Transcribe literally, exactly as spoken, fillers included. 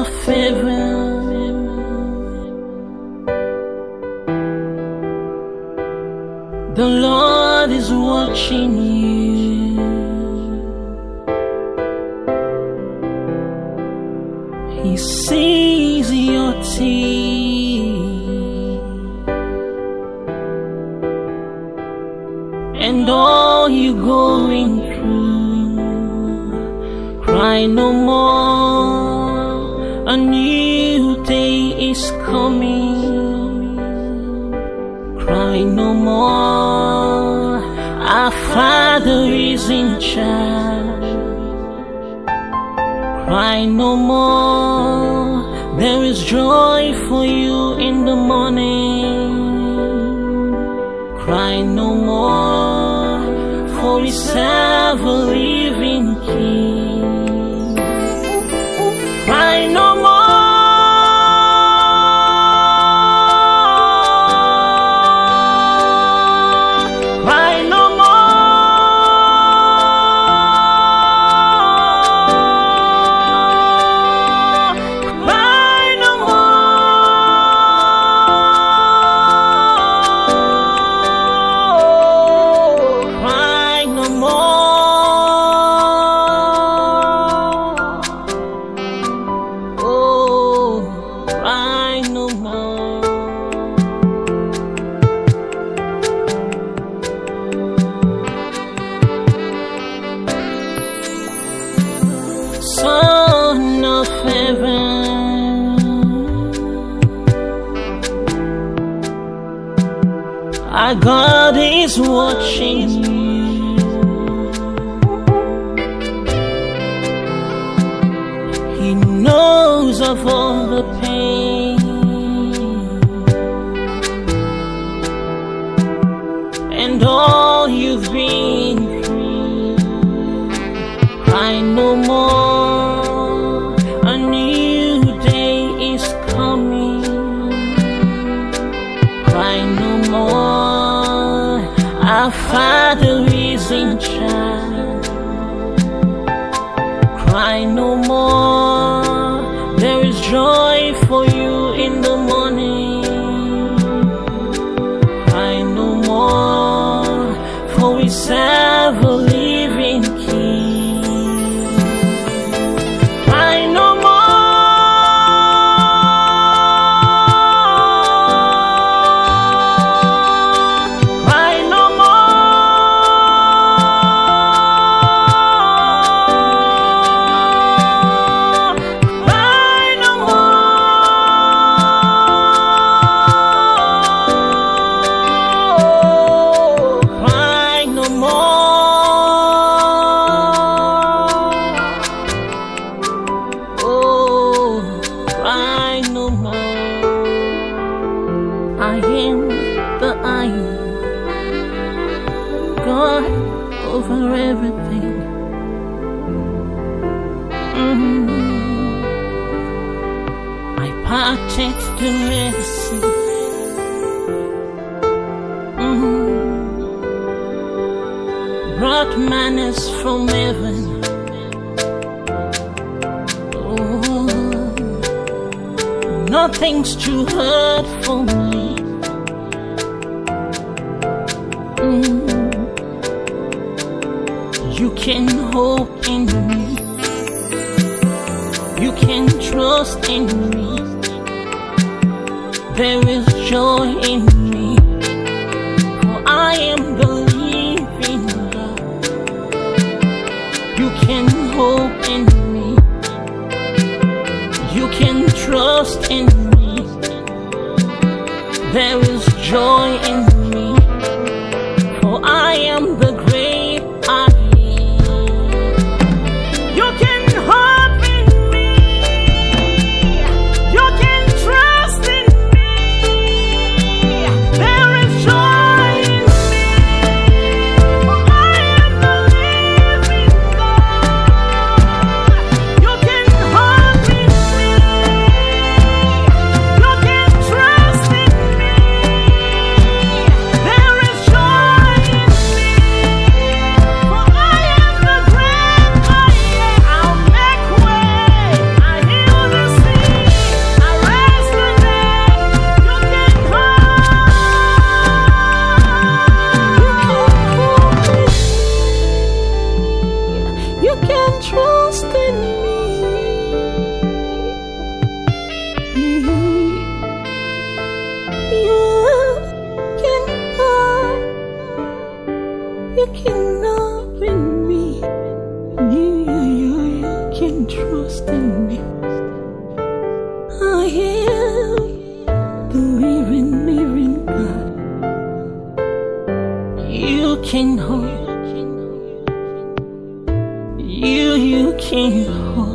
of heaven, the Lord is watching you. He sees your tears and all you're going through. Cry no more, a new day is coming. Cry no more, our Father is in charge. Cry no more, there is joy for you in the morning. Cry no more, for we serve a living King. Cry no more. Son of heaven, our God is watching you. He knows of all the pain and all you've been through. Cry no more, a new day is coming. Cry no more, our Father is in charge. Cry no more, there is joy for you in the morning. Cry no more, for we serve a living King. I am the I am, God over everything. Mm-hmm. I parted the Red Sea. Mm-hmm. Brought manners from heaven. Oh, nothing's too hard for me. You can hope in me, you can trust in me. There is joy in me, for I am the living God. You can hope in me, you can trust in me. There is joy in me, for I am the great I am. You can hope in me, you can trust in me. There is joy in me, for I am the living God. You can hope in me, you can trust in me. There is joy in me. trust in me. I am believing, believing God. You can hold. You, you can hold.